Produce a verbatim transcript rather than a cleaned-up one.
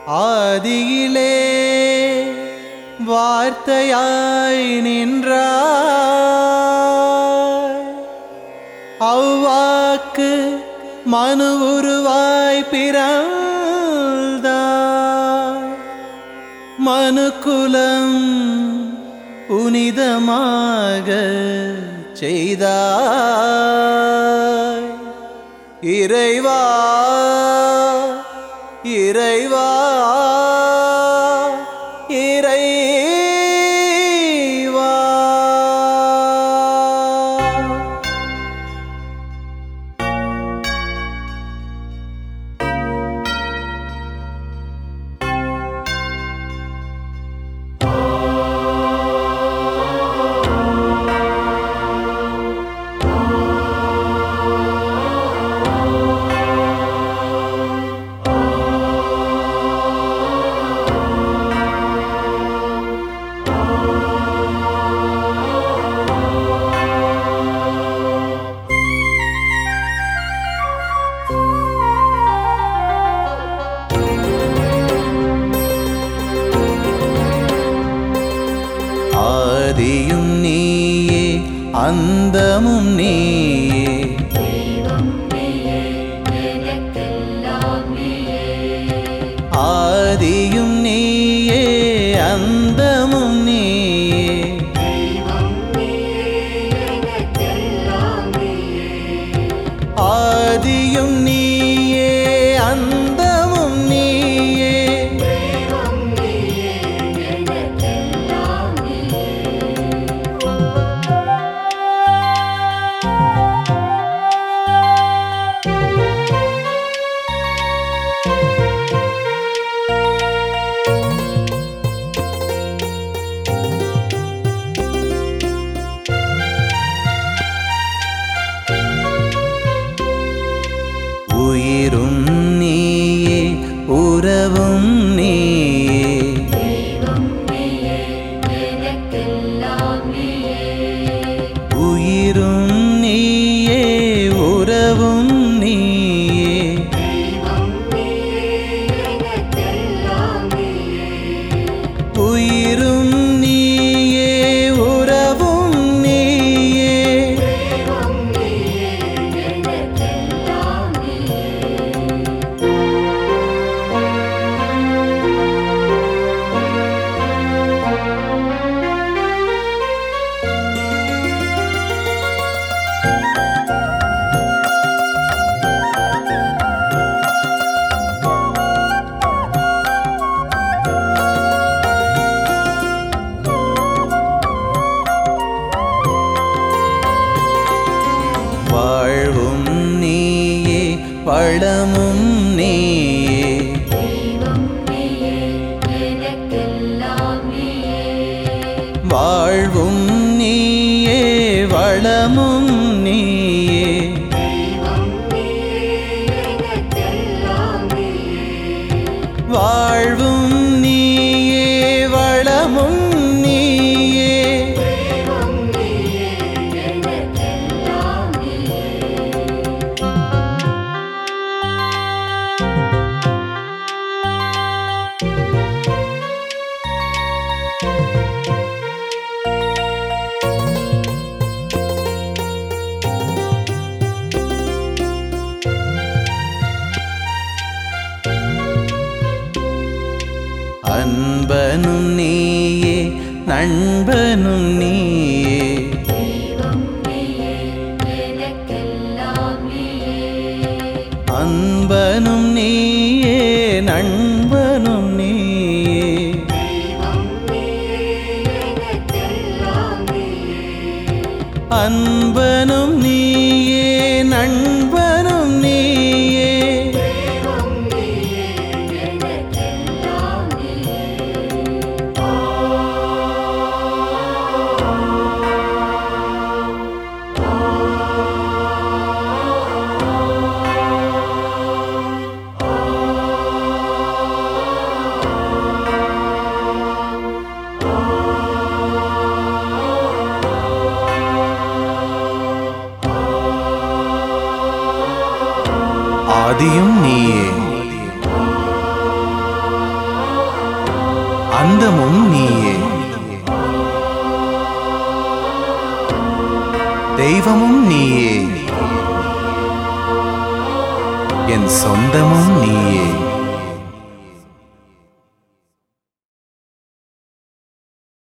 ஆதியிலே வார்த்தையாய் நின்றாய், அவ்வாக்கு மனு உருவாய் பிறந்தாய். மனுக்குலம் புனிதமாக செய்தாய். இறைவா இறைவா இறைவா. ஆதியும் நீயே அந்தமும் நீயே, தெய்வம் நீயே, எனக்கெல்லாம் நீயே. ஆதியும் நீயே அந்தமும் நீயே, தெய்வம் நீயே, எனக்கெல்லாம் நீயே. ஆதியும் நீயே அந்தமும் நீயே. தெய்வம் நீயே, எனக்கெல்லாம் நீயே. உயிரும் நீயே உறவும் நீயே, தெய்வம் நீயே, எனக்கெல்லாம் நீயே. உயிரும் நீயே உறவும் நீயே. தெய்வம் நீயே, எனக்கெல்லாம் நீயே. உயிரும் நீயே உறவும் நீயே. தெய்வம் நீயே, எனக்கெல்லாம் நீயே. வாழ்வும் நீயே வளமும் நீயே, தெய்வம் நீயே, எனக்கெல்லாம் நீயே. வாழ்வும் நீயே வளமும் நீயே. தெய்வம் நீயே, எனக்கெல்லாம் நீயே. வாழ்வும் நீயே வளமும் நீயே. தெய்வம் நீயே, எனக்கெல்லாம் நீயே. அன்பனும் நீயே நண்பனும் நீயே, தெய்வம் நீயே, எனக்கெல்லாம் நீயே. அன்பனும் நீயே நண்பனும் நீயே. தெய்வம் நீயே, எனக்கெல்லாம் நீயே. அன்பனும் நீயே நண்பனும் நீயே. தெய்வம் நீயே, எனக்கெல்லாம் நீயே. ஆதியும் நீயே அந்தமும் நீயே, தெய்வமும் நீயே, என் சொந்தமும் நீ.